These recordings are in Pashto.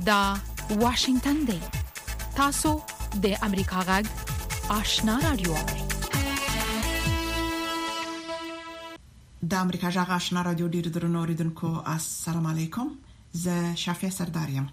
دا واشنگتن دی. تاسو د امریکا غږ آشنا رادیو. د امریکا غږ آشنا رادیو ډیر درنو اوریدونکو السلام علیکم. زه شافیا سردارم.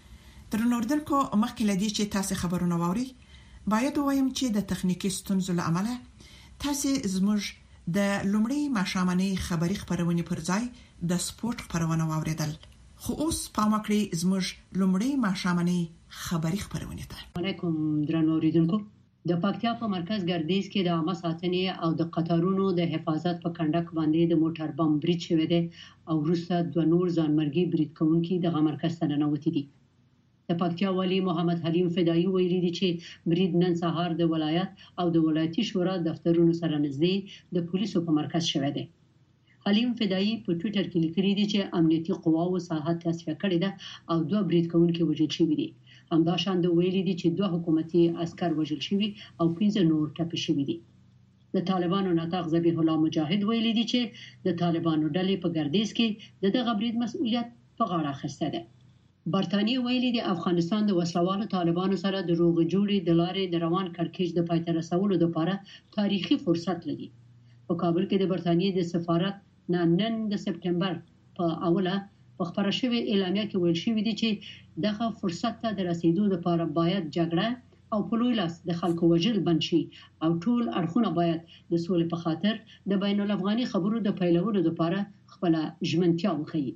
درنو اوریدونکو مخکې لدی چې تاسو خبرونه واوري باید وایم چې د تخنیکی ستونزو له امله تاسو زموږ د لومړی ماشامنۍ خبری خبرونه پر ځای د سپورت خبرونه واوریدل. خو اوس پام وکړئ زموږ لومړی ماشامنۍ خبری خبرونه ته. علیکم درنو اوریدونکو. د پکتیا په مرکز ګردیز کې د عامه ساتنې او د قطارونو د حفاظت په کنډک باندې د موټر بم بریډ شوی دی او وروسته دوه نور ځانمرګي بریډ کوونکي دغه مرکز ته ننوتي دي. د پکتیا والی محمد حلیم فدایی ویلي دی چې بریډ نن سهار د ولایت او د ولایتي شورا دفترونو سره نږدې د پولیسو په مرکز شوی دی. حلیم فدایی په ټوئیټر کې لیکلي دی چې امنیتي قواو ساحه تصفیه کړې ده او دوه بریډ کوونکي وژل شوي دي. همداشان د ویلي دي چې دوه حکومتي عسكر وژل شوي او 15 نور ټپي شوي دي. د طالبانو ناطق ذبیح الله مجاهد ویلي دي چې د طالبانو ډلې په ګردیز کې دغه بریډ مسؤلیت په غاړه اخیسته ده. برتانیې ویلي دي افغانستان د وسلوالو طالبانو سره د روغ جوړې د لارې د روان کړکېچ د پای ته رسولو لپاره تاریخي فرصت لري. په کابل کې د برتانیې د سفارت نن د سپټمبر په اوله په خبره شوی اعلامیه کې ویل شوی دی چې دغه فرصت ته د رسیدو لپاره باید جګړه او په لوی لاس د خلکو وژل بند شي او ټول اړخونه باید د سولې په خاطر د بین الافغاني خبرو د پیلولو لپاره خپل ژمنتیا وښيي.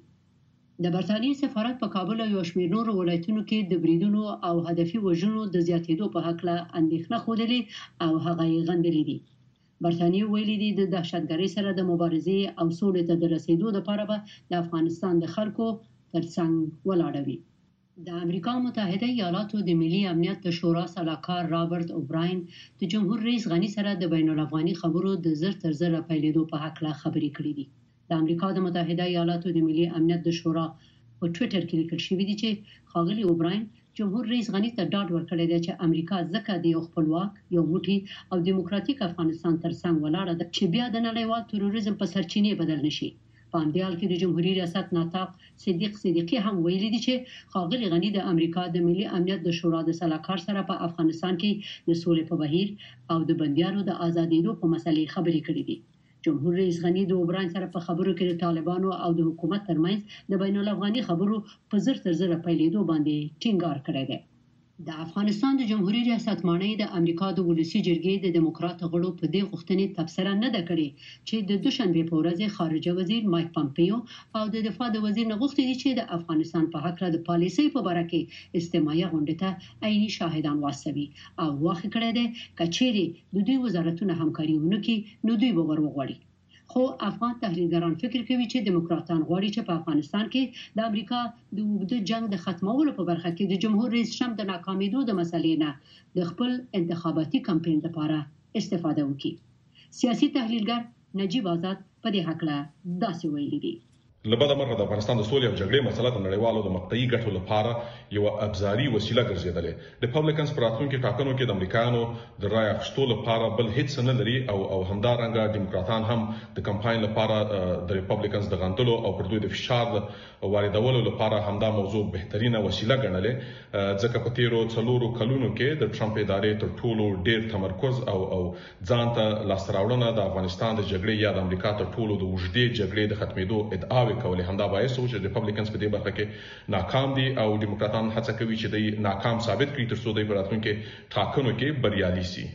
د برتانیې سفارت په کابل او یو شمېر نورو ولایتونو کې د بریدونو او هدفي وژنو د زیاتېدو په حق له اندېښنه خوده او هغه یې غندلې دي. برتانیې ویلي دي د دهشتګرۍ سره د مبارزې او سولې ته د رسیدو لپاره به د افغانستان د خلکو ترڅنګ ولاړوي. د امریکا متحده ایالاتو د ملي امنیت د شورا سلاکار رابرټ اوبراین د جمهور رئیس غني سره د بین الافغاني خبرو د زر تر زر پیلېدو په حق له خبرې کړې دي. د امریکا د متحده ایالاتو د ملي امنیت د شورا په ټوئیټر کې لیکل شوی دی چې ښاغلي اوبراین جمهور رئیس غني ته ډاډ ورکړی دی چې امریکا ځکه د یو خپلواک یو موټی او دیموکراتیک افغانستان ترڅنګ ولاړه ده چې بیا د نړیوال تروریزم په سرچینې بدل نشي. په همدې حال کې د جمهوریت ریاست ناطق صدیق صدیقی هم ویلي دی چې ښاغلي غني د امریکا د ملي امنیت د شورا د سلاکار سره په افغانستان کې د سولې په بهیر او د بندیانو د آزادېدو په مسلې خبرې کړې دي. جمهور رئیس غني د اوبراین سره په خبرو کې د طالبانو او د حکومت ترمنځ د بین الافغاني خبرو په زر تر زر پیلېدو باندې ټینګار کړی دی. د افغانستان د جمهوریت ریاست مانۍ د امریکا د ولسی جرګې د دیموکرات غړو په دې غوښتنې تبصره نه ده کړې چې د دوشنبه په ورځ خارجه وزیر مایک پامپیو او د دفاع د وزیر نه غوښتي دي چې د افغانستان په حق د پالیسۍ په اړه کې استماعي غونډه ته عیني شاهدان واستوي او واخې کړی دی کچېری د دوی وزارتونو همکاري ونکړي نو دوی به ورغړي. خو افغان تحلیلګران فکر کوي چې دیموکراتان غواړي چې په افغانستان کې د امریکا د اوږده جنگ د ختمولو په برخه کې د جمهور رئیس ټرمپ د ناکامیدو د مسلې نه د خپل انتخاباتي کمپاین لپاره استفاده وکړي. سیاسي تحلیلګر نجیب آزاد په دې حق له داسې ویلي دی. لبدا مرغه د افغانستان د سولې او جګړې مسله د نړیوالو د مقطعي ګټو لپاره یو ابزاري وسیله ګرځیدلې. ریپبلیکنز پر راتلونکي ټاکنو کې د امریکایانو د رای اخیستو لپاره بل هیڅ نه لري او همدارنګه دیموکراتان هم د کمپاین لپاره د ریپبلیکنز د غندلو او پر دوی د فشار واردولو لپاره همدا موضوع بهترینه وسیله ګڼلې ځکه په تیرو 4 کلونو کې د ټرمپ ادارې تر ټولو ډیر تمرکز او ځان ته لاستراوړنه د افغانستان د جګړې یا د امریکا تر ټولو د وژدې جګړې د ختمېدو ادعا کولې. همدا باعث و چې ریپبلیکنز په دې برخه کې ناکام دي او دیموکراتان هڅه کوي چې دوی ناکام ثابت کړي تر څو دوی په راتلونکي ټاکنو کې بریالي شي.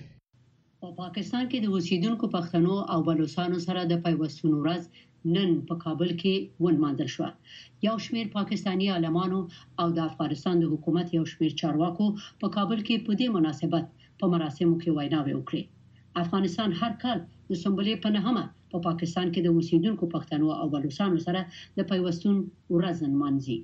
په پاکستان کې د اوسیدونکو پښتنو او بلوچستانو سره د پیوستون ورځ نن په کابل کې ونمانځل شو. یو شمېر پاکستانی عالمانو او د افغانستان د حکومت یو شمېر چارواکو په کابل کې په دې مناسبت په مراسمو کې ویناوې وکړې. افغانستان هر کال د سنبلې په نهمه په پاکستان کې د اوسیدونکو پښتنو او بلوچستانو سره د پیوستون ورځ نمانځي.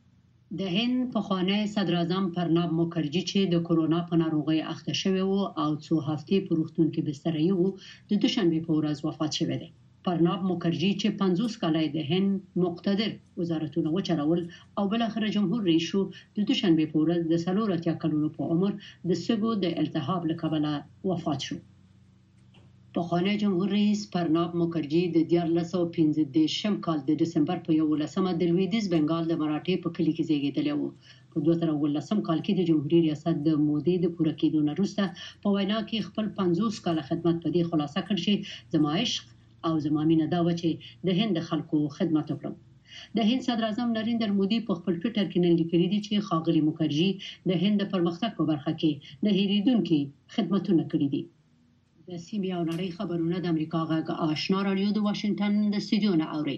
د هند پخوانی صدر اعظم پرناب مکرجي چې د کورونا په ناروغۍ اخته شوی و او څو هفتې په روغتون کې بسترې و د دوشنبه په ورځ وفات شوی دی. پرناب مکرجي چې 50 کاله د هند مقتدر وزارتونه وچرول او بل اخر جمهور رئیس شو د دوشنبه په ورځ د 43 کلونو په عمر د سږو د التهاب له کبله وفات شو. پخوانی جمهور رئیس پرناب مکرجي د 1915 کال د دسمبر په 11مه د لویدیز بنگال د مراټي په کلی کې زیږیدلی و. په 2019 کال کې د جمهوریت ریاست د مودې د پوره کېدو نه وروسته په وینا کې خپل 50 کال خدمت په دې خلاصه کړ چې زما عشق او زما مینه دا و چې د هند خلکو خدمت وکړم. د هند صدر اعظم نریندر مودي په خپل ټوئیټر کې نن لیکلي دي چې ښاغلي مکرجي د هند د پرمختګ په برخه کې نه هېریدونکي خدمتونه کړي دي. د سیمې او نړۍ خبرونه د امریکا غږ آشنا رادیو د واشنگټن د استودیو نه اوري.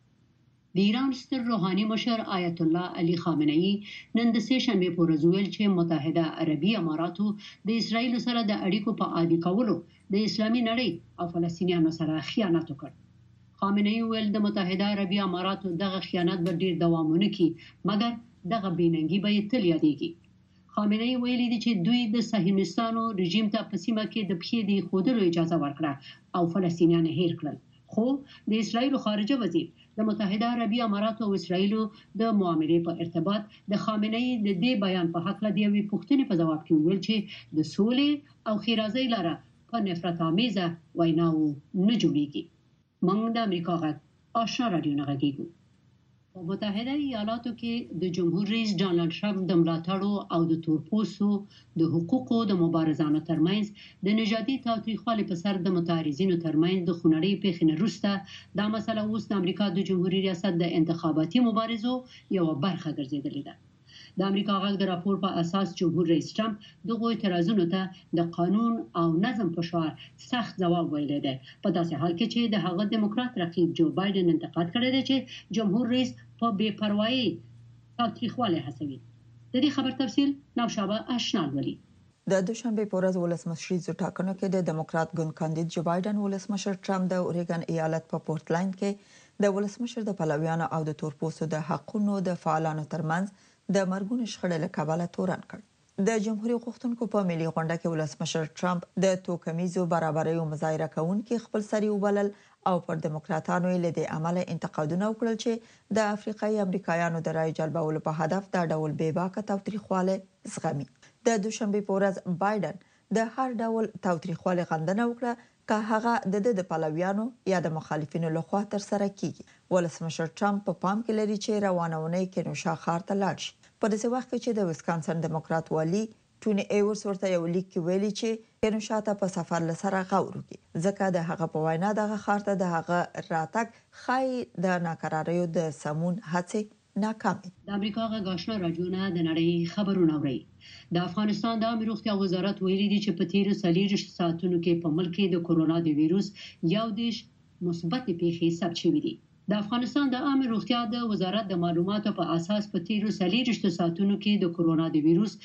د ایران ستر روحاني مشر آیت الله علي خامنه‌ای نن د سه شنبه په ورځ ویل چې متحده عربي اماراتو د اسرایل سره د اړیکو په عادي کولو د اسلامي نړۍ او فلسطینیانو سره خیانت وکړ. خامنه‌ای ویل د متحده عربي اماراتو دغه خیانت به ډیر دوام ونه کړي مګر دغه بېننګي به تل یادېږي. خامنه‌ای ویلي دی چې دوی د صهیونیستانو رژیم ته په سیمه کې د پښې د خودلو اجازه ورکړه او فلسطینیان هیر کړل. خو د اسرایل خارجه وزیر د متحده عربي اماراتو او اسرایل د معاملې په ارتباط د خامنه‌ای د دې بیان په حق لدی وی پوښتنې په جواب کې ویل چې د سولې او خیرازۍ لاره په نفرت آمیزه ویناو نه جوړیږي. موږ د امریکا غږ آشنا رادیو نه غږیږو. په متحده ایالاتو کې د جمهور رئیس ډانلډ ټرمپ د ملاتړو او د تورپوستو د حقوقو د مبارزانو ترمنځ د نژادي تاوتریخوالي په سر د متحرزینو ترمنځ د خونړۍ پیښې نه وروسته دا مسله اوس د امریکا د جمهوریت ریاست د انتخاباتي مبارزو یو برخه ګرځېدلې ده. د امریکا غږ د راپور په اساس جمهور رئیس ټرمپ دغه اعتراضونو ته د قانون او نظم په شعار سخت ځواب ویلی دی په داسې حال کې چې د هغه دیموکرات رقیب جو بایدن انتقاد کړی دی چې جمهور رئیس په بې پروايي تاوتریخوالی هڅوي. د دې خبر تفصیل نوشابه آشنا ولي. د دوشنبه په ورځ ولسمشریزو ټاکنو کې د دیموکرات ګوند کاندید جو بایدن ولسمشر ټرمپ د اوريګن ایالت په پورټلند کې د ولسمشر د پلویانو او د تورپوستو د حقوقو د فعالانو ترمنځ د مرګونو شخړې له کبله تورن کړ. د جمهوریت غوښتونکو په ملي غونډه کې ولسمشر ټرمپ د توکمیزو برابرۍ مظاهره کوونکي خپل سری وبلل او پر دیموکراتانو له دې عمله انتقادونه وکړل چې د افریقایي امریکایانو د رای جلبولو په هدف دا ډول بېباکه تاوتریخواله زغمي. د دوشنبه په ورځ بایدن د هر ډول تاوتریخواله غندنه وکړه که هغه د پلویانو یا د مخالفینو لخوا تر سره کیږي. ولسمشر ټرمپ په پام کې لري چې روانونه کې نوشا خار ته لاړ شي. په داسې وخت کې چې د ویسکانسن دیموکرات والی ټونی ایورز ورته یو لیک کې ویلي چې کینوشا ته په سفر لسره غور وکړي ځکه د هغه په وینا دغه خار ته د هغه راتګ خای د ناکراریو د سمون هڅه ناکام. د امریکا غږ آشنا رادیو نه د نړۍ خبرونه اوري. د افغانستان د عامه روغتیا وزارت ویلي دی چې په تیرو 40 ساعتونو کې په ملک کې د کورونا د وایروس یو دیش مثبت پیښې ثبت شوې دي. د افغانستان د عامه روغتیا د وزارت د معلوماتو په اساس په تیرو 40 ساعتونو کې د کورونا د وایروس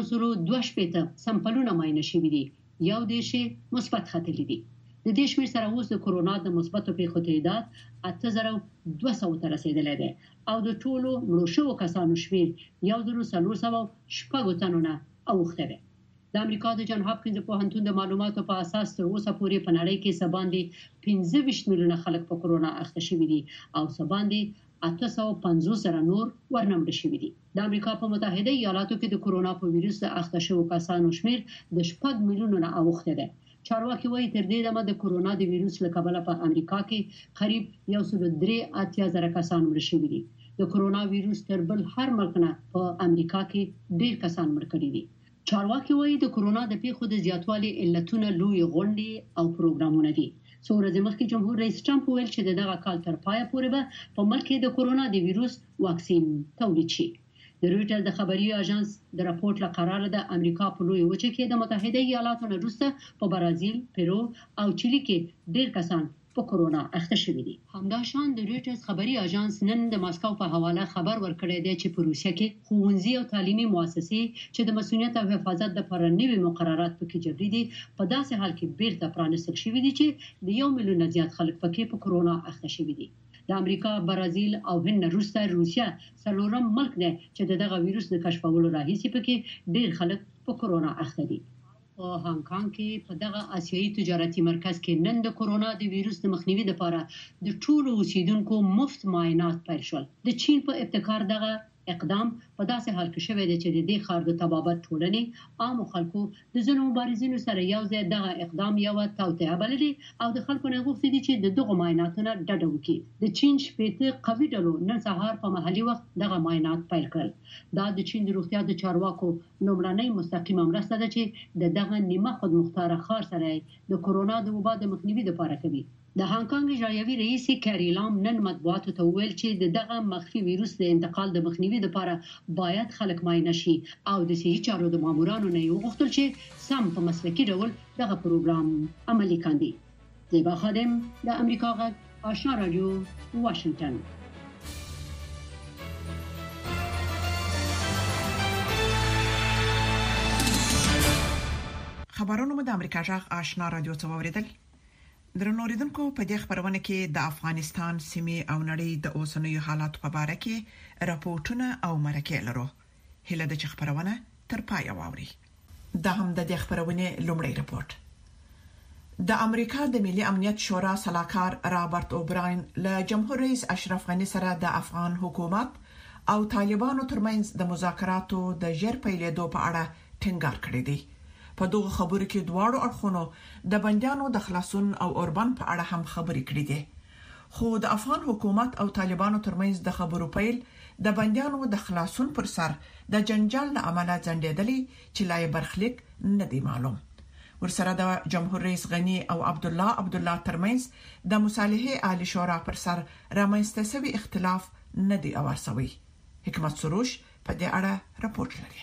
1.2 سمپلونه معاینه شوي دي. یو دیش مثبت ختلي دي. د دې شمېر سره اوس د کورونا د مثبتو پیښو تعداد 8200 ته رسیدلی دی او د ټولو مړو شوو کسانو شمېر 1406 تنو نه اوښتی دی. د امریکا د جان هاپکینز پوهنتون د معلوماتو په اساس تر اوسه پورې په نړۍ کې سباندې 25 میلیونه خلک په کورونا اخته شوي دي او سباندې 850 زره نور ورنمړ شوي دي. د امریکا په متحده ایالاتو کې د کورونا په وایروس د اخته شوو کسانو شمېر د 6 میلیونه نه اوښتی دی. چارواکي وایي تر دې دمه د کورونا د وایروس له کبله په امریکا کې قریب 1.3 کسان مړ شوي دي. د کورونا وایروس تر بل هر ملک نه په امریکا کې ډېر کسان مړ کړي دي. چارواکي وایي د کورونا د پیښو د زیاتوالي علتونه لوی غونډې او پروګرامونه دي. څو ورځې مخکې جمهور رئیس ټرمپ ویل چې دغه کال تر پایه پورې به په ملک کې د کورونا د وایروس واکسین تولید شي. د رويټر د خبري اژانس د راپورټ له قراره د امریکا په لوی وچه کې د متحده ایالاتو نه وروسته په برازیل، پیرو او چیلي کې ډېر کسان په کورونا اخته شوي دي. همداشان د رويټرز خبري اژانس نن د ماسکو په حواله خبر ورکړی دی چې په روسیه کې ښوونځي او تعلیمي مؤسسې چې د مسؤلیت او حفاظت لپاره نوي مقررات پکې جبري دي په داسې حال کې بیرته پرانیستل شوي دي چې د 1 میلیون زیات خلک پکې په کورونا اخته شوي دي. د امریکا، برازیل او هند وروسته روسیه څلورم ملک دی چې دغه وایروس د کشفولو راهیسې پکې ډېر خلک په کورونا اخته دي. په هانګ کانګ کې په دغه آسیایي تجارتي مرکز کې نن د کورونا د وایروس د مخنیوي لپاره د ټولو اوسیدونکو مفت معاینات پیل شول. د چین په ابتکار دغه اقدام په داسې حال کې شوی دی چې د دې خار د طبابت ټولنې عام خلکو د ځینو مبارزینو سره یو ځای دغه اقدام یو توطئه بللي او د خلکو نه غوښتي دي چې د دغه معایناتونو ډډه وکړي. د چین شپېته قوي ډلو نن سهار په محلي وخت دغه معاینات پیل کړل. دا د چین د روغتیا د چارواکو لومړنۍ مستقیمه مرسته ده چې دغه نیمه خودمختار خار سره د کورونا د وبا د مخنیوي لپاره کوي. د هانګ کانګ اجرایوي رئیس کری لام نن مطبوعاتو ته ویل چې دغه مخفي وایروس د انتقال د مخنیوي لپاره باید خلک معاینه شي او د صحي چارو د مامورانو نه وغوښتل چې سم په مسلکي ډول دغه پروګرام عملي کړي. زیبا خادم د امریکا غږ آشنا رادیو واشنگټن. خبرونه د امریکا جغ آشنا رادیو ته وریدل. درنوریدونکو په دې خبرونه کې د افغانستان سیمې او نړۍ د اوسنیو حالات په اړه کې راپورټونه او مرکې لرو. هله د خبرونه تر پای واوري. دا هم د دې خبرونه لومړی راپورټ. د امریکا د ملي امنیت شورا سلاکار رابرټ اوبراین له جمهور رئیس اشرف غنی سره د افغان حکومت او طالبانو ترمنځ د مذاکراتو د ژر پیلېدو په اړه ټینګار کړی دی. په دغه خبرو کې دواړو اړخونو د بندیانو د خلاصون او اوربان په اړه هم خبرې کړې دي. خو د افغان حکومت او طالبانو ترمنځ د خبرو پیل د بندیانو د خلاصون پر سر د جنجال له امله ځنډېدلی چې لا برخلیک نه دی معلوم. ورسره د جمهور رئیس غنی او عبد الله ترمنځ د مصالحه عالی شورا پر سر رامنځته شوی اختلاف نه دی اوارسوي. حکمت سروش په دې اړه راپورټ لري.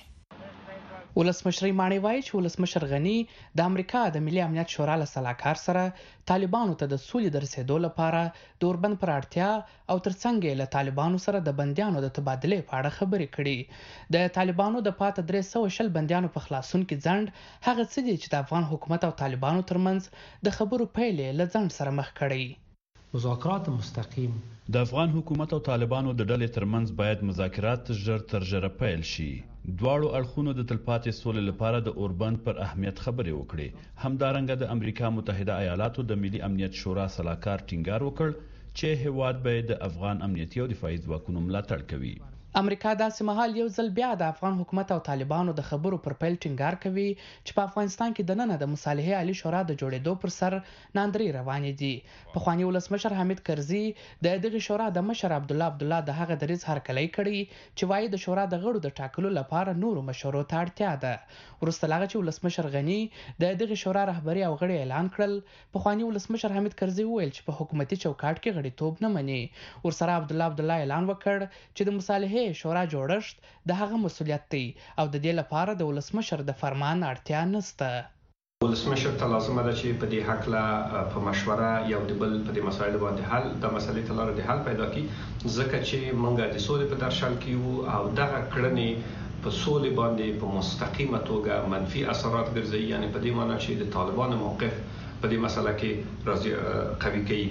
ولسمشر مانی وایي چې ولسمشر غنی د امریکا د ملي امنیت شورا له سلاکار سره طالبانو ته د سولې د رسیدو لپاره د اوربند پر اړتیا او ترڅنګ له طالبانو سره د بندیانو د تبادله په اړه خبرې کړي. د طالبانو د پات 300 بندیانو په خلاصون کې ځند هغه څه دي چې د افغان حکومت او طالبانو ترمنځ د خبرو پیل له ځند سره مخ کړي. مذاکرات مستقیم د افغان حکومت او طالبانو د ډلې ترمنځ باید مذاکرات ژر تر ژره پیل شي. دواړو اړخونو د تلپاتې سولې لپاره د اوربند پر اهمیت خبرې وکړي. همدارنګه د امریکا متحده ایالاتو د ملي امنیت شورا سلاکار ټینګار وکړ چې هیواد به د افغان امنیتي او دفاعي ځواکونو ملاتړ کوي. امریکا داسې مهال یو ځل بیا د افغان حکومت او طالبانو د خبرو پر پیل ټینګار کوي چې په افغانستان کې د نن د مصالحه عالی شورا د جوړېدو پر سر ناندري روانې دي. پخوانی ولسمشر حمید کرزي د دغه شورا د مشر عبد الله د هغه دریځ هرکلی کړی چې وایي د شورا د غړو د ټاکلو لپاره نورو مشورو ته اړتیا ده. ورسته لاغه چې ولسمشر غنی د دغه شورا رهبری او غړي اعلان کړل، پخوانی ولسمشر حمید کرزي ویل چې په حکومتي چوکاټ کې غړیتوب نه مني. ورسره عبد الله اعلان وکړ چې د مصالحه شورا جوړښت د هغه مسولیت دی او د دې لپاره د ولسمشر د فرمان اړتیا نشته. ولسمشر ته لازمه ده چې په دې حق لا په مشوره یو د بل په دې مسایلو باندې حل د مسلې ته لاره د حل پیدا کی، ځکه چې موږ د سولې په درشل کې او دغه کړنې په سولې باندې په مستقیمه توګه منفي اثرات ګرځي. یعنی په دې معنی چې د طالبانو موقف په دې مسله کې راځي قوي کوي.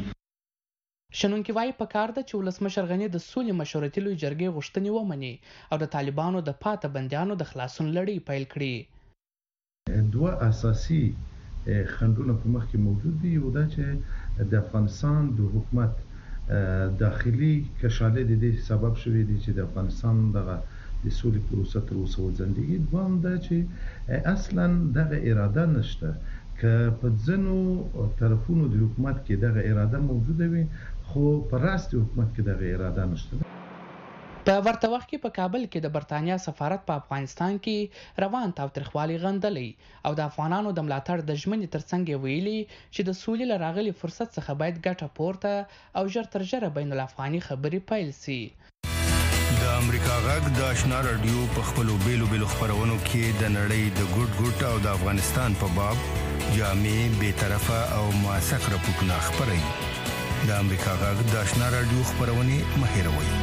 شنونکي وايي په کار ده چې ولسمشر غنی د سولې مشورتي لوی جرګې غوښتنې ومني او د طالبانو د پاته بندیانو د خلاصون لړۍ پیل کړي. دوه اساسي خنډونه په مخ کې موجود دي. یو دا چې د افغانستان د حکومت داخلي کشاله د دې سبب شوی دی چې د افغانستان دغه د سولې پروسه تر اوسه وځنډېږي. دوام دا چې اصلا دغه اراده نشته که په ځینو طرفونو د حکومت کې دغه اراده موجوده وي، خو په راست حکومت کې دغه اراده نشته. په ورته وخت کې په کابل کې د برتانیا سفارت په افغانستان کې روان تاوتریخوالي غندلی او د افغانانو د ملاتړ د ژمنې ترڅنګ ویلي چې د سولې له راغلي فرصت څخه باید ګټه پورته او ژر تر ژره بین الافغاني خبرې پیل سي. د امریکا غږ د آشنا رادیو په خپلو بیلو خبرونو کې د نړۍ د ګډ او د افغانستان په باب جامع، بی‌طرفه او موثق راپورټونه خپروي. د امریکا غږ د آشنا رادیو خبرونه مهیروي.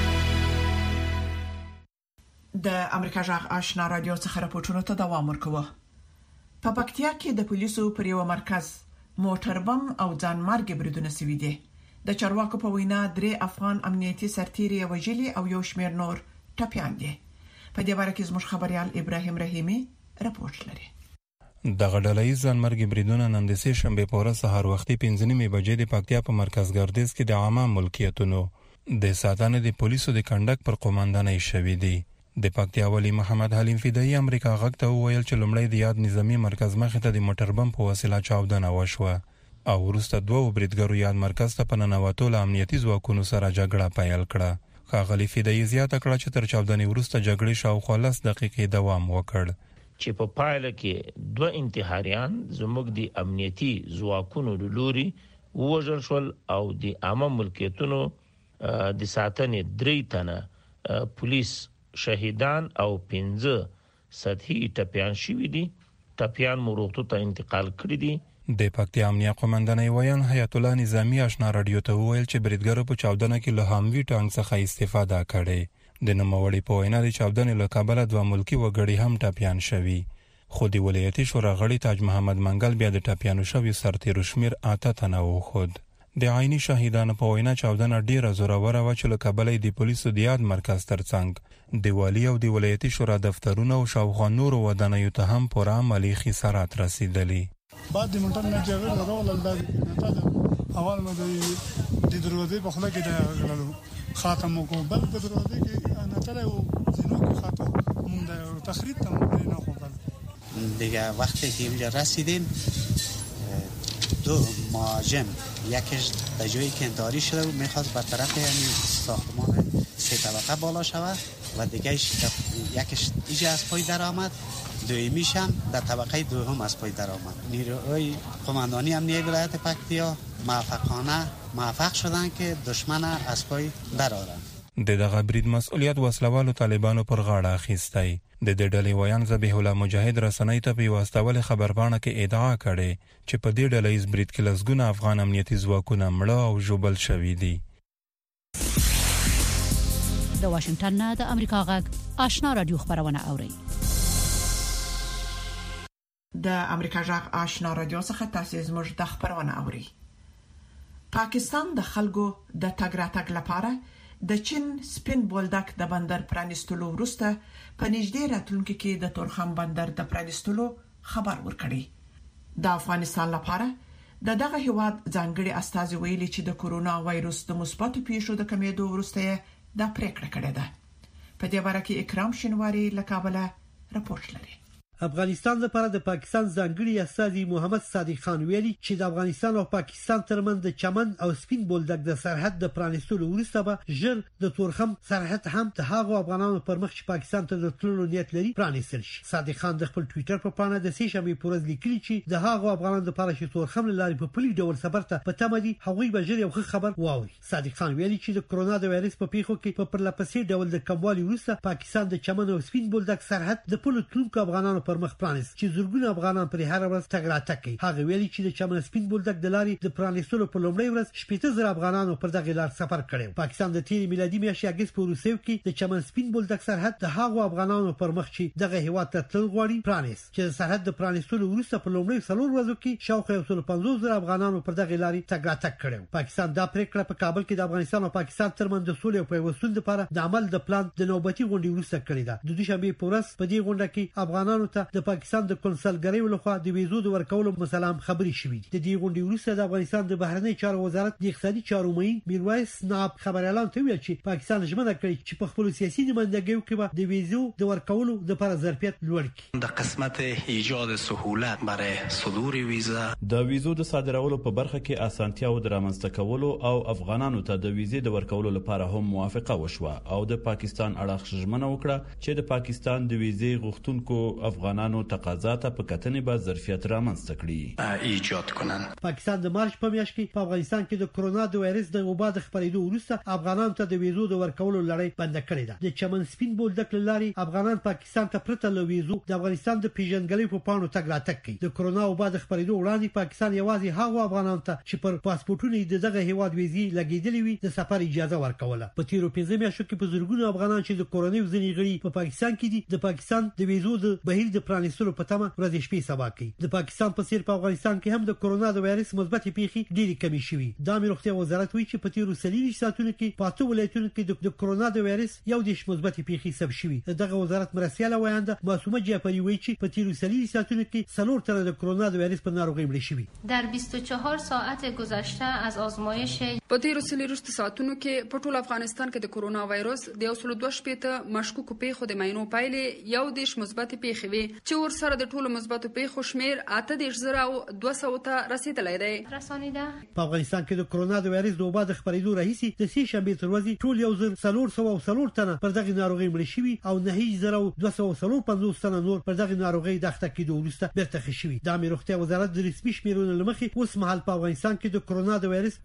د امریکا غږ آشنا رادیو څخه راپورټونه ته دوام ورکوه. په پکتیا کې د پولیسو پر یو مرکز موټر بم او ځانمرګ بریدونه شوي دي. د چارواکو په وینا 3 افغان امنیتي سرتیري وژلي او یو شمېر نور ټپيان دي. په دې اړه کې زموږ خبريال ابراهیم رحیمي راپورټ لري. دغه ډلهییز ځانمرګي بریدونه نن د شنبه په ورځ سهار وختي 5:30 بجې د پکتیا په مرکز ګردیز کې د عامه ملکیتونو د ساتنې د پولیسو د کنډک پر قوماندانۍ شوې دي. د پکتیا والی محمد حلیم فدایی امریکا غږ ته وویل چې لومړی د یاد نظامی مرکز مخې ته د موټر بم په وسیله چاودنه وشوه او وروسته دوه بریدګرو یاد مرکز ته په ننوتو له امنیتي ځواکونو سره جګړه پیل کړه. ښاغلي فدایی زیاته کړه چې تر چاودنې وروسته جګړې شاوخوا 10 دقیقې دوام وکړ. چې په پایله کې دوه انتحاریان زموږ د امنیتي ځواکونو له لوري ووژل شول او د عامه ملکیتونو د ساتنې 3 تنه پولیس شهیدان او 15 سطحي ټپیان شوي دي. ټپیان مو روغتون ته انتقال کړي دي. د پکتیا امنیه قومندانۍ ویان حیات الله نظامی آشنا رادیو ته وویل چې بریدګرو په چاودنه کې له هموي ټانک څخه استفاده کړې. د نوموړي په وینا د چاودنې له کبله 2 ملکی وګړي هم ټپیان شوي. خو د ولایتي شورا غړي تاج محمد منګل بیا د ټپیانو شوي سرتیرو شمیر 8 تنه وښود. د عیني شهیدانو په وینا چاودنه ډیره زوروره وه چې له کبله د پولیسو د یاد مرکز ترڅنګ د والي او د ولایتي شورا دفترونه او شاوخوا نورو ودانیو ته هم پوره عملي خسارات رسیدلي. بعد د موټر نه جګړه راغله د نتاله اول مده د دروازې په خله کې د غلو خاتم کو بل په دروازې کې نتاله او زینو کې خاتم مونږ د تخریب ته نه خوبل دیگه. وقتی که اینجا رسیدیم 2 مهاجم یکیش به جایی که انتحاری شده و میخواست به طرف یعنی ساختمان 3 طبقه بالا شود و دیگه یکیش ایجا از پای در آمد، دویمیش هم در طبقه دوم از پای در آمد. نیروهای قماندانی امنیه ولایت پکتیا موفق شدن که دشمن از پای درآورند. د دغه برید مسؤلیت وسلوالو طالبانو پر غاړه اخیستی. د دې ډلې ویان ذبیح الله مجاهد رسنۍ ته په یوه استولې خبرپاڼه کې ادعا کړې چې په دې ډلهییز برید کې لسګونه افغان امنیتي ځواکونه مړه او ژوبل شوي دي. د واشنگټن نه د امریکا غږ آشنا رادیو خبرونه اوري. د امریکا غږ آشنا رادیو څخه تاسو زموږ د خبرونه اوري. پاکستان د خلکو د تګ راتګ لپاره د چین سپین بولدک د بندر پرانیستلو وروسته په نږدې راتلونکي کې د تورخم بندر د پرانیستلو خبر ورکړي. د افغانستان لپاره دغه هیواد ځانګړي استازي ویلي چې د کورونا وایروس د مثبتو پیښو د کمیدو وروسته د پریکړه کړې ده. په دې اړه کې اکرام شینواری له کابل راپورټ لري. افغانستان لپاره د پاکستان ځانګړي استازي محمد صادق خان ویلي چې د افغانستان او پاکستان ترمنځ د چمن او سپین بولدک د سرحد د پرانیستلو وروسته به ژر د تورخم سرحد هم د هغو افغانانو پر مخ چې پاکستان ته د تللو نیت لري پرانیستل شي. صادق خان د خپل ټوئیټر په پاڼه د سې شنبې په ورځ لیکلي چې د هغو افغانانو لپاره چې تورخم لارې په پلي ډول سفر ته په تمه دي هغوی به ژر یو ښه خبر واوري. صادق خان ویلي چې د کرونا د وایرس په پیښو کې په پرلپسې ډول د کموالي وروسته پاکستان د چمن او سپین بولدک سرحد د پلو تلونکو افغانانو پر مخ پرانیست چې زرګونه افغانان پر هر ورځ تګ راتګ کوي. هغه ویلي چې د چمن سپین بولدک د لارې د پرانیستلو په لومړۍ ورځ 80,000 افغانانو پر دغه لار سفر کړی. پاکستان د تیر میلادي میاشتې اگست په روسیې کې د چمن سپین بولدک سرحد د هغو افغانانو پر مخ چې دغه هیواد ته تل غواړي پرانیست چې د سرحد د پرانیستلو وروسته په لومړۍ 4 ورځو کې شاوخوا 150,000 افغانانو پر دغه لارې تګ راتګ کړی. پاکستان دا پریکړه په کابل کې د افغانستان او پاکستان ترمنځ د سولې او پیوستون لپاره د عمل د پلان د نوبتي غونډې وروسته کړې ده. د دوشنبه په ورځ په دې غونډه کې افغانانو ته د پاکستان د کنسلګرۍ لخوا د ویزو د ورکولو مسله خبري شوې ده. د دې غونډې وروسته د افغانستان د بهرنی چارو وزارت د اقتصادي چارو معین میرویس ناب خبر اعلان کوي چې پاکستان ژمنه کړې چې په خپل سیاسي نمائندګیو کې به د ویزو د ورکولو لپاره ظرفیت لوړ کړي. د قسمت ایجاد سهولت برای صدور ویزا د ویزو د صادرولو په برخه کې اسانتیاو د رامنځته کولو او افغانانو ته د ویزې د ورکولو لپاره هم موافقه وشوه او د پاکستان اړخ ژمنه وکړه چې د پاکستان د ویزې غوښتونکو افغانانو تقاضا ته په کتنې به ظرفیت رامنځته کړي ایجاد کنن. پاکستان د مارچ په میاشت کې په افغانستان کې د کرونا د وایرس د وبا د خپرېدو وروسته افغانانو ته د ویزو د ورکولو لړۍ بند کړې ده. د چمن سپین بولدک لارې افغانان پاکستان ته پرته له ویزو د افغانستان د پیژنګلۍ په پاڼو تګ راتګ کوي. د کرونا وبا د خپرېدو وړاندې پاکستان یوازې هغو افغانانو ته چې پر پاسپورتونو دغه هیواد ویزې لګېدلې وي د سفر اجازه ورکوله. په تیرو 15 میاشتو کې په زرګونو افغانان چې د کورونې ځینې غړي په پاکستان کې دي د پاکستان د ویزو د بهیر د د پرانیستلو په تمه ورځ شپې سبا کوي. د پاکستان په څیر په افغانستان کې هم د کورونا د وایرس مثبت پیښې ډېرې کمې شوې. د امیر روغتیا وزارت وایي چې په تیرو 30 ساعتونو کې په 8 ولایتونو کې د کورونا د وایرس یو د مثبت پیښې ثبت شوې. دغه وزارت مرستياله وایانده معصومه جعفری وایي چې په تیرو 30 ساعتونو کې 4 تنه د کورونا د وایرس په ناروغۍ مړه شوي. در 24 ساعت گذشته از آزمایش په تیرو 30 ساعتونو کې په ټول افغانستان کې د کورونا وایرس د 122 مشکوکو پیښو د معاینو پایلې یو د مثبت پیښې وي چې ور سره د ټولو مثبت پیښو شمیر 8,200 ته رسیدلی دی. په افغانستان کې د کورونا د وایرس د وبا د خپرېدو راهیسې د سې شنبې تر ورځې ټول 1,404 تنه پر دغه ناروغۍ مړه شوي او 9,250 تنه نور پر دغه ناروغۍ د اخته کېدو وروسته بیرته ښه شوي. د امیر روغتیا وزارت د رسمي شمیرونو له مخې اوس مهال په افغانستان کې د کورونا د وایرس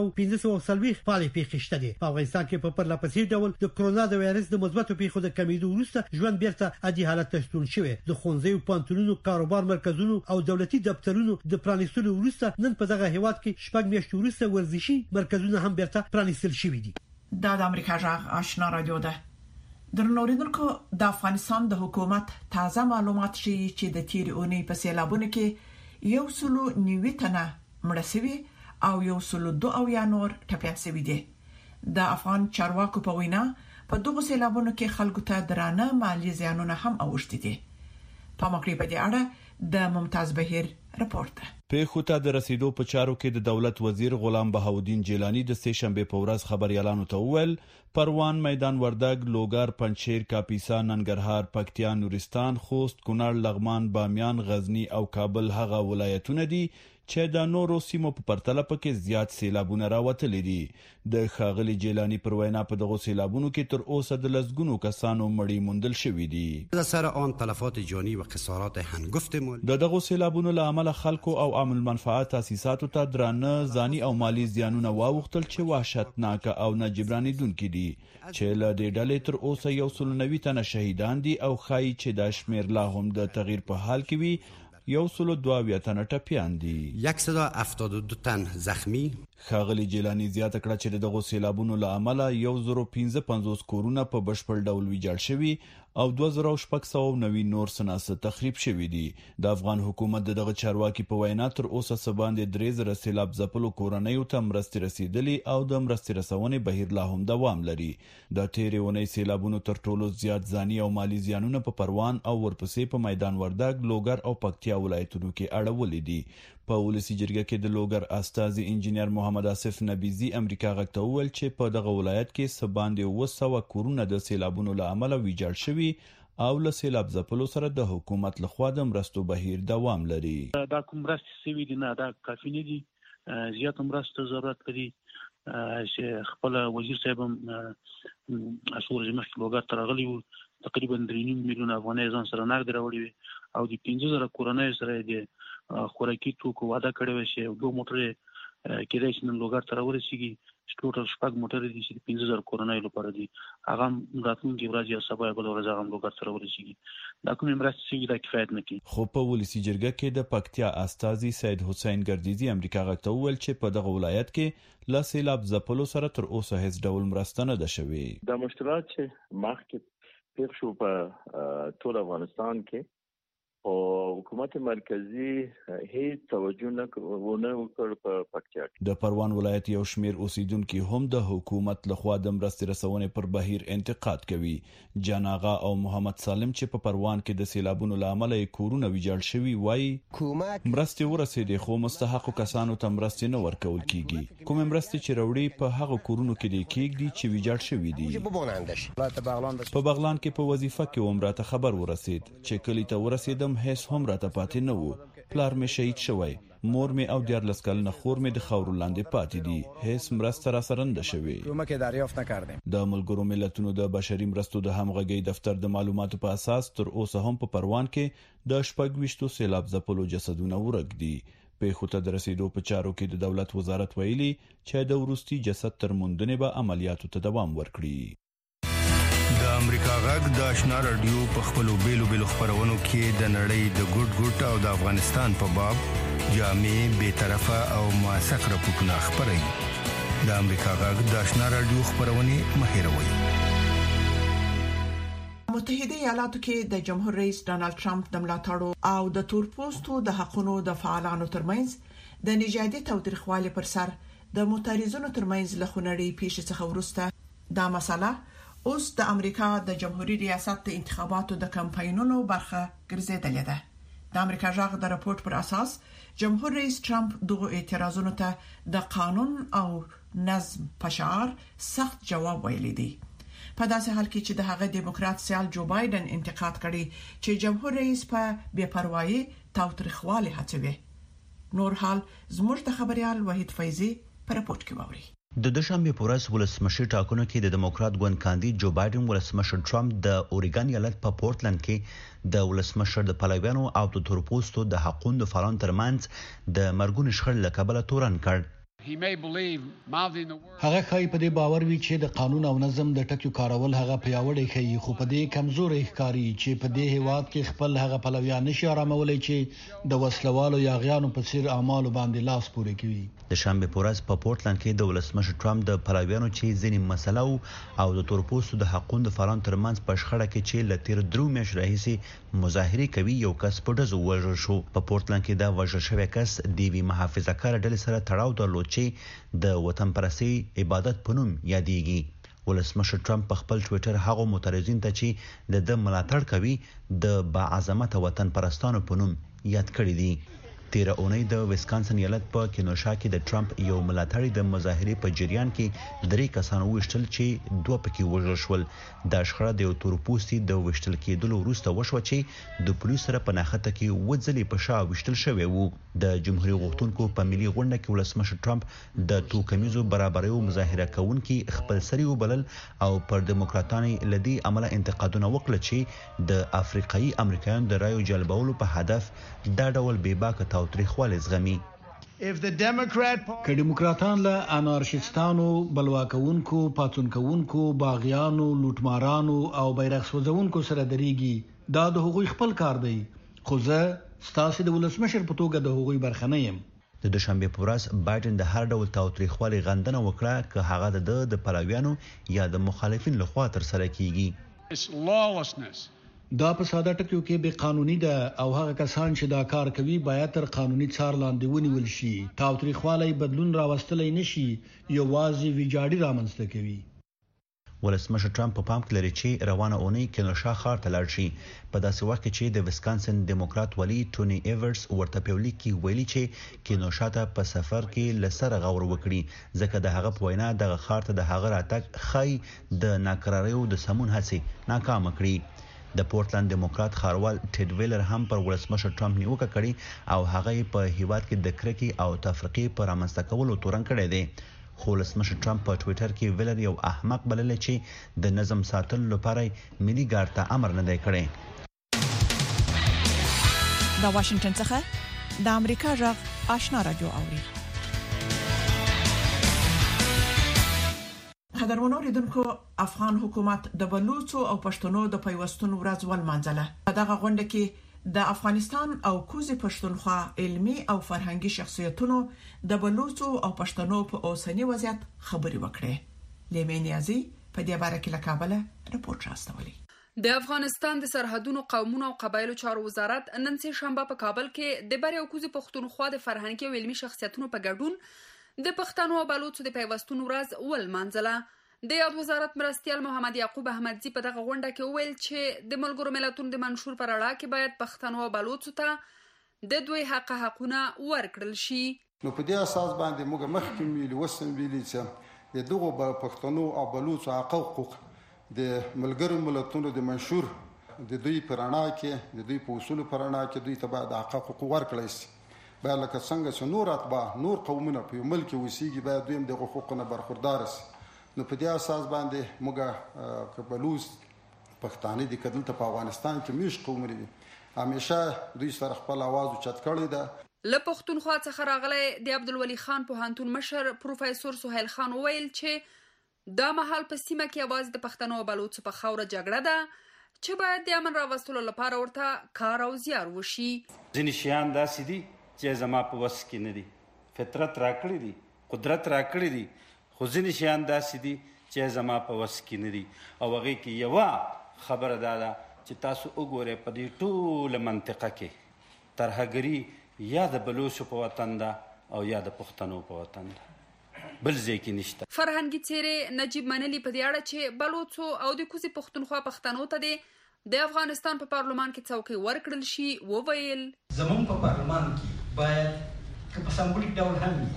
1540 فعالې پیښې شته دي. په افغانستان کې په پرله پسې ډول د کورونا د وایرس د مثبتو پیښو د کمیدو وروسته ژوند بیرته عادي حالت ته ستون شوی. د ښوونځیو، پوهنتونونو، کاروبار مرکزونو او دولتي دفترونو د پرانیستلو وروسته نن په دغه هیواد کې شپږ میاشتې وروسته ورزشي مرکزونه هم بیرته پرانیستل شوي دي. د امریکا جغ آشنا رادیو ده. درنوریدونکو، د افغانستان د حکومت تازه معلومات ښیي چې د تیر اونۍ په سیلابونو کې 190 تنه مړه شوي او 102 نور ټپيان شوي دي. د افغان چارواکو په وینا په دغه سیلابونو کې خلکو ته درانه مالی زیانونه هم اوښتي دي. په مکړې په دې اړه د ممتاز بهیر رپورت. پیښو ته د رسیدو په چارو کې د دولت وزیر غلام بهاودین جیلانی د سې شنبې په ورځ خبريالانو ته وویل پروان، میدان وردګ، لوګر، پنجشیر، کاپیسا، ننګرهار، پکتیا، نورستان، خوست، کونړ، لغمان، بامیان، غزنی او کابل هغه ولایتونه دي چې د نورو سیمو په پرتله پکې زیات سیلابونه راوتلي دي. د ښاغلي جیلانی پر وینا په دغه سیلابونو کې تر اوسه د لسګونو کسانو مړی موندل شوي دي. د سره آن تلفات جانی و خسارات هنگفت مول د دغه سیلابونو له امله خلکو او عامل منفعت تاسیساتو ته درانه ځاني او مالی زیانونه واوښتل چې وحشتناک او ناجبرانیدونکي دي چې له دې ډلې تر اوسه 190 تنه شهیدان دي او ښایي چې دا شمیر لا هم د تغییر په حال کې وي. 102 تنه ټپيان دي، 172 تن زخمی. ښاغلي جیلانی زیاته کړه چې دغه سیلابونو له امله 1055 کورونه په بشپړ ډول ویجاړ شوي او 2690 نور صنعت تخریب شوي دي. د افغان حکومت دغه چارواکي په وینا تر اوسه سباندې 3,000 سیلاب ځپلو کورنیو ته مرستې رسیدلي او د مرستې رسونې بهیر لا هم دوام لري. د تیرې اونۍ سیلابونو تر ټولو زیات ځاني او مالی زیانونه په پروان او ورپسې په میدان وردګ، لوګر او پکتیا ولایتونو کې اړولې دي. په ولسی جرګه کې د لوګر استاذ انجینر محمد آصف نبیزی امریکا غږ ته وویل چې په دغه ولایت کې سباندې 200 کورونه د سیلابونو له امله ویجاړ شوي او له سیلاب ځپلو سره د حکومت لخوا د مرستو بهیر دوام لري. دا کوم مرستې سوي دي نه، دا کافي نه دي، زیات مرستو ضرورت لري. چې خپل وزیر صاحب هم اسور زموږ لوګر ته راغلی وو، تقریبا 3.5 میلیون افغانۍ ځان سره نقد راوړي وي او د 15,000 کورنۍ سره د خوراکي توکو وعده کړې وه چې 2 موټرې کېدای شي نن لوګر ته راورسېږي چې ټوټل 6 موټرې دي چې د 15,000 کورنۍ لپاره دي. هغه هم راتلونکې ورځ یا سبا یا بله ورځ هغه هم لوګر ته راورسېږي. دا کومې مرستې شوي دا کفایت نه کوي. خو په ولسي جرګه کې د پکتیا استازي سید حسین ګردیزي امریکا غږ ته وویل چې په دغه ولایت کې له سیلاب ځپلو سره تر اوسه هیڅ ډول مرسته نه ده شوې. دا مشکلات چې مخکې پیښ شو په ټول افغانستان کې او حکومت مرکزی هیڅ توجه نه وکړ په پکتیا کې. د پروان ولایت یو شمیر اوسیدونکو هم د حکومت لخوا د مرستې رسونې پر بهیر انتقاد کوي. جان آغا او محمد سالم چې په پروان کې د سیلابونو له امله کورونه ویجاړ شوي وایي مرستې ورسېدې خو مستحقو کسانو ته مرستې نه ورکول کیږي. کومې مرستې چې راوړي په هغه کورونو کې د کېږدي چې ویجاړ شوي دي. په بغلان کې په وظیفه کې عمره خبر ورسید چې کلی ته ورسېدم هیڅ هم راته پاتې نه وو. پلار مې شهید شوی، مور مې او 14 کلنه خور مې د خاورو لاندې پاتې دي. هیڅ مرسته را سره نه شوې. د ملګرو ملتونو د بشري مرستو د همغږي دفتر د معلوماتو په اساس تر اوسه هم په پروان کې د 26 سیلاب ځپلو جسدونه ورک دي. پیښو ته د رسیدو په چارو کې د دولت وزارت ویلي چې د وروستي جسد تر موندنې به عملیاتو ته دوام ورکړي. د امریکا غږ د آشنا رادیو په خپلو بیلو خبرونو کې د نړۍ د ګډ او د افغانستان په باب جامع، بی‌طرفه او موثق راپورټونه خبري. د امریکا غږ د آشنا رادیو خبرونه مهیروي. متحده ایالاتو کې د جمهور رئیس ډانلډ ټرمپ د ملاتړو او د تورپوستو د حقوقو د فعالانو ترمنځ د نژادي تاوتریخوالي پر سر د معترضانو ترمنځ له خونړۍ پیښې څخه وروسته دا مسله اوس د امریکا د جمهوریت ریاست د انتخاباتو د کمپاینونو برخه ګرځیدلې ده. د امریکا ژغ د راپورټ پر اساس جمهور رئیس ټرمپ دغه اعتراضونو ته د قانون او نظم په شعار سخت جواب ویلی دی. په داسې حال کې چې د هغه دیموکرات سیال جو بایدن انتقاد کړي چې جمهور رئیس په بے پروايي تاوتریخوالي هڅوي. نور حال زموږ د خبريال وحید فیضی په راپورټ کې ووري. د دوشنبه په ورځ ولسمشر ټاکنو کې د دیموکرات ګوند کاندید جو بایدن ولسمشر ټرمپ د اوريګن ایالت په پورتلند کې د ولسمشر د پلویانو او د تورپوستو د حقوقو فعالانو ترمنځ د مرګونو شخړې لکبله تورن کړ. هغه خای په دې باور وی چې د قانون او نظم د ټکو کارول هغه پیاوړی کوي، خو په دې کمزوري ښکاری چې په دې هیواد کې خپل هغه پلویان نشي آرامولای چې د وسلوالو یا غیانو په څیر اعمال باندې لاس پورې کوي. د شنبه په ورځ په پورتلند کې د ولسمشر ټرمپ د پلویانو چې ځینې مسله او د تورپوستو د حقوقو فعالانو ترمنځ په شخړه کې چې لتیر درو میاشتې راهیسي مظاهره کوي یو کس په دزو وژل شو. په پورتلند کې دا وژل شوی کس د وی محافظه‌کار ډلې سره تړاو درلود چې د وطن پرستی عبادت په نوم یادېږي. ولسمشر ټرمپ په خپل ټوئیټر هغه معترضین ته چې د ملاتړ کوي د باعظمت وطن پرستانو په نوم یاد کړی دي. 13 اونۍ د ویسکانسن ایالت په کینوشا کې د ټرمپ یو ملاتړی د مظاهرې په جریان کې 3 کسان وشتل چې 2 پکې وژل شول. د شخړه د یو تورپوستي د وشتل کېدلو وروسته وشو چې د پولیسو سره په ناخته کې وځلې په شا وشتل شوی وو. د جمهوریت غوښتونکو په ملي غونډه کې ولسمشر ټرمپ د توکمیزو برابریو مظاهره کوونکي خپل سری وبلل او پر دیموکراتانو لدی عمله انتقادونه وکړل چې د افریقایي امریکایانو د رایو جلبولو په هدف دا ډول بیباکه تاوتریخوالی زغمي. که دیموکراتان له انارشیستانو، بلواکونکو، پاتونکونکو، باغیانو، لوټمارانو او بیرغ سوځونکو سره درېږي، دا د هغوی خپل کار دی، خو زه ستاسو د ولسمشر په توګه د هغوی برخه نه یم. د دوشنبه په ورځ بایدن د هر ډول تاوتریخوالي غندنه وکړه که هغه د پلویانو یا د مخالفین لخوا تر سره کیږي. دا په ساده ټکو کې به قانوني ده او هغه کسان چې دا کار کوي باید تر قانوني څار لاندې ونیول شي. تاوتریخوالی بدلون راوستلای نشي، یوازې ویجاړي رامنځته کوي. ولسمشر ټرمپ په پام کې لري چې روانه اونۍ کینوشا ښار ته لاړ شي په داسې وخت کې چې د ویسکانسن دیموکرات ولی ټونی ایورز ورته په لیک کې ویلي چې کینوشا ته په سفر کې لسره غور وکړي ځکه د هغه په وینا د ښار ته د هغه راتګ خای د ناکراریو د سمون هڅې ناکام کړي. د پورتلند دیموکرات خاروال ټیډ ویلر هم پر ولسمشر ټرمپ نیوکه کړي او هغه په هیواد کې د کرکې او تفرقې پر رامنځته کولو تورن کړی دی. خو ولسمشر ټرمپ په ټوئیټر کې ویلر یو احمق بلل چې د نظم ساتلو لپاره ملي ګارد ته امر نه دی کړی. د واشنگټن څخه د امریکا ژغ آشنا رادیو اوري. قدرمنو لیدونکو، افغان حکومت د بلوچو او پښتنو د پیوستون ورځ ولمانځله. په دغه غونډه کې د افغانستان او کوزي پښتونخوا علمي او فرهنګي شخصیتونو د بلوچو او پښتنو په اوسنی وضعیت خبري وکړې. لیمینیازي په دې باره کې له کابل راپورټ راستولی. د افغانستان د سرحدونو، قومونو او قبایلو چارو وزارت نن سه شنبه په کابل کې د بری او کوزي پښتونخوا د فرهنګي او علمي شخصیتونو په ګډون د پښتنو او بلوچو د پیوستون ورځ ولمانځله. د یاد وزارت مرستیال محمد یعقوب احمدزی په دغه غونډه کې وویل چې د ملګرو ملتونو د منشور پر اړه کې باید پښتنو او بلوچو ته د دوی حقونه ورکړل شي. نو په دې اساس باندې موږ مخکې ویلي وسم ویلي چې د دغه پښتنو او بلوچو حقوق د ملګرو ملتونو د منشور د دوی پر اړه کې د دوی په اصول پر اړه کې دوی ته باید حقوق ورکړل شي. باید لکه څنګه چې نور اتباع نور قومونه په ملک وسیږي باید دوی هم د حقوقونو برخوردار شي. نو په دې اساس باندې موږ کبلوس پښتانه د کدل ته په افغانستان کې میش قومري همیشه دوی سره خپل आवाज اوچت کړی ده. له پښتونخوا څخه راغلی د عبدالولي خان پوهنتون مشر پروفیسور سهیل خان وویل چې دا مهال په سیمه کې یوازې د پښتنو او بلوچو په خاوره جګړه ده چې باید د امن راوستلو لپاره ورته کار او زیار وشي. ځینې شیان داسې دي چې زما په وس کې نه دي. فطرت راکړی دي، قدرت راکړی دي، خو ځینې شیان داسې دي چې زما په وس کې نه دي او هغې کې یوه خبره ده چې تاسو وګورئ په دې ټوله منطقه کې ترهګري یا د بلوچو په وطن ده او یا د پښتنو په وطن ده، بل ځای کې نشته. فرهنګي څیرې نجیب منلي په دې اړه چې بلوچو او د کوزي پښتونخوا پښتنو ته د افغانستان په پارلمان کې څوکۍ ورکړل شي وویل زمون په پارلمان کې باید په سمبولیک ډول هم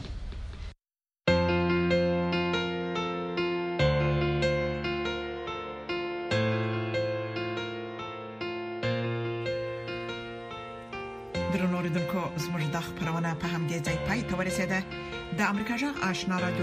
درنو اوریدونکو زموږ د خبرونه په همدې ځای پای ته ورسېده. د امریکا جغ آشنا رادیو